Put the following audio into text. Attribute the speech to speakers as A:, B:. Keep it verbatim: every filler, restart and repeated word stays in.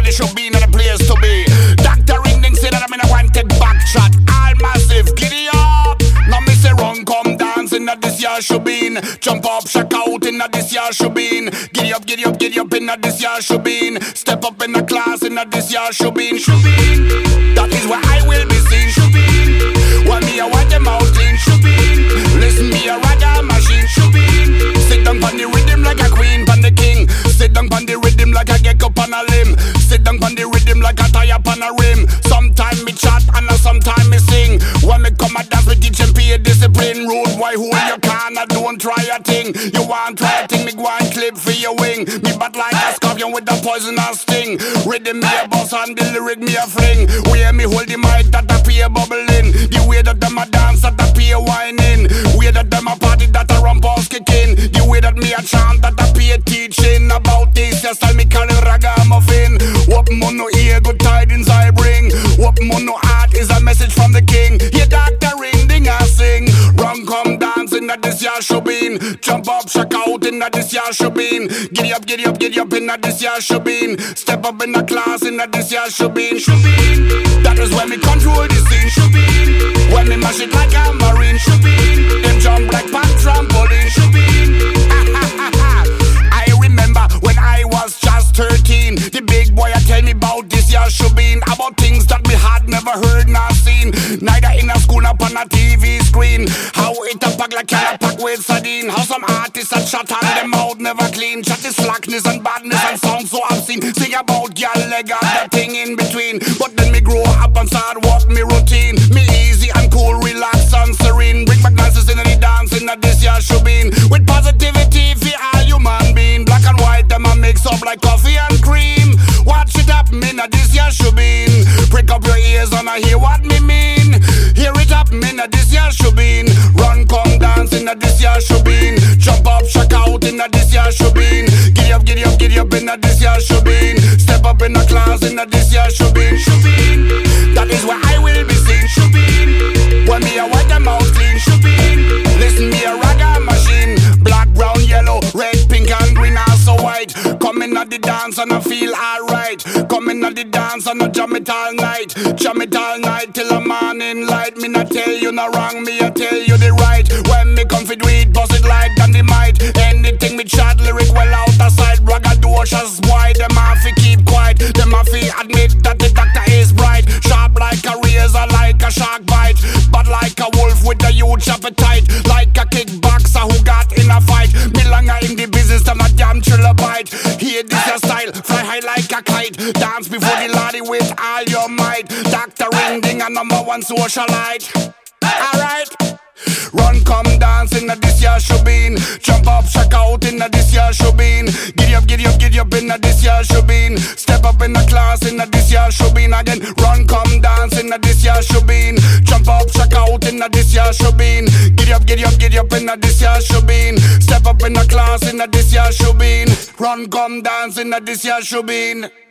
A: the should be in the place to be. Doctor Ring said that I'm in a one take back shot. All massive, giddy up. Now me say run, come dance in this year should be in. Jump up, shock out in this year should be in. Giddy up, giddy up, giddy up in this year should be in. Step up in the class in this year should be in. Should be in. That is where I will be seen. Should be in. When me a watch them out clean. Should be in. Listen me a ragga machine. Should be in. Sit down on the rhythm like a queen pan the king. Sit down on the rhythm like a gecko on a limb. Sit down on the rhythm like a tire on a rim. Sometime me chat and sometime me sing. When me come a dance me teach and pay discipline. Rude boy who you can I don't try a thing. You want try a thing me go and clip for your wing. Me bat like a scorpion with a poisonous sting. Rhythm me a boss and the lyric me a fling. Where me hold the mic that a pay bubbling. The way that them a dance that a pay whining. Way that them a party that a rumpus kicking. The way that me a chant that a pay teaching. About this your style me call it ragamuffin. What mono ear good tidings I bring. What mono art is a message from the king. Here Doctor Ring ding I sing. Run come dance in this year should be in. Jump up shock out in this year should be in. Giddy up giddy up giddy up in this year should be in. Step up in the class in this year should be in. Should be in. That is when me control the scene. Should be in. When me mash it like a marine. Should be in. Them jump like pan trampoline. Should be in. I remember when I was just thirteen. The big boy I tell me about this year should be in. About things that me had never heard nor seen. Neither in a school nor on a T V screen. How it a pack like a pack with sardine. How some artists that shut on them out never clean. Chat is slackness and badness and sound so obscene. Sing about girl leg and that thing in between. But then me grow up and start walk me routine. Me easy and cool, relax and serene. Bring back dances in the dance in this year should be in. With positivity for all human being. Black and white them a mix up like coffee and cream. Watch it up, me na this year should be in. Prick up your ears and I hear what me mean. Hear it up, me na this year should be in. Run, come dance in this year should be in. Jump up, shock out in this year should be in. Giddy up, giddy up, giddy up in this year should be in. Step up in the class in this year should be in. Should be in. That is where I will be seen. Should be in. When me a wipe them out clean. Should be in. Listen me a ragga machine. Black, brown, yellow, red, pink and green also white. Come in at the dance and I feel alright. Come in at the dance and I jam it all night. Jam it all night till the morning light. Me not tell you no wrong, me I tell you the right. When me come for do it, bust it like dynamite. Anything me chat lyric well out the side. Braggadocious boy, them have to keep quiet. Them have to admit that the doctor is bright. Sharp like a razor, like a shark bite. But like a wolf with a huge appetite. Like a kickboxer who got in a fight. Me longer in the business than a damn trilobite. Here this your style, fly high like a kite. Dance before the lorry with all your might. Doctor Ring ding a number one socialite. Alright. Run, come dance in this year should be in. Jump up, shock out in this year should be in. Giddy up, giddy up, giddy up in this year should be in. Step up in the class in this year should be in again. Run, come dance in this year should be in. Jump up, shock out in this year should be in. Giddy up, giddy up, giddy up in this year should be in. Step up in the class in this year should be in. Run, come dance in this year should be in.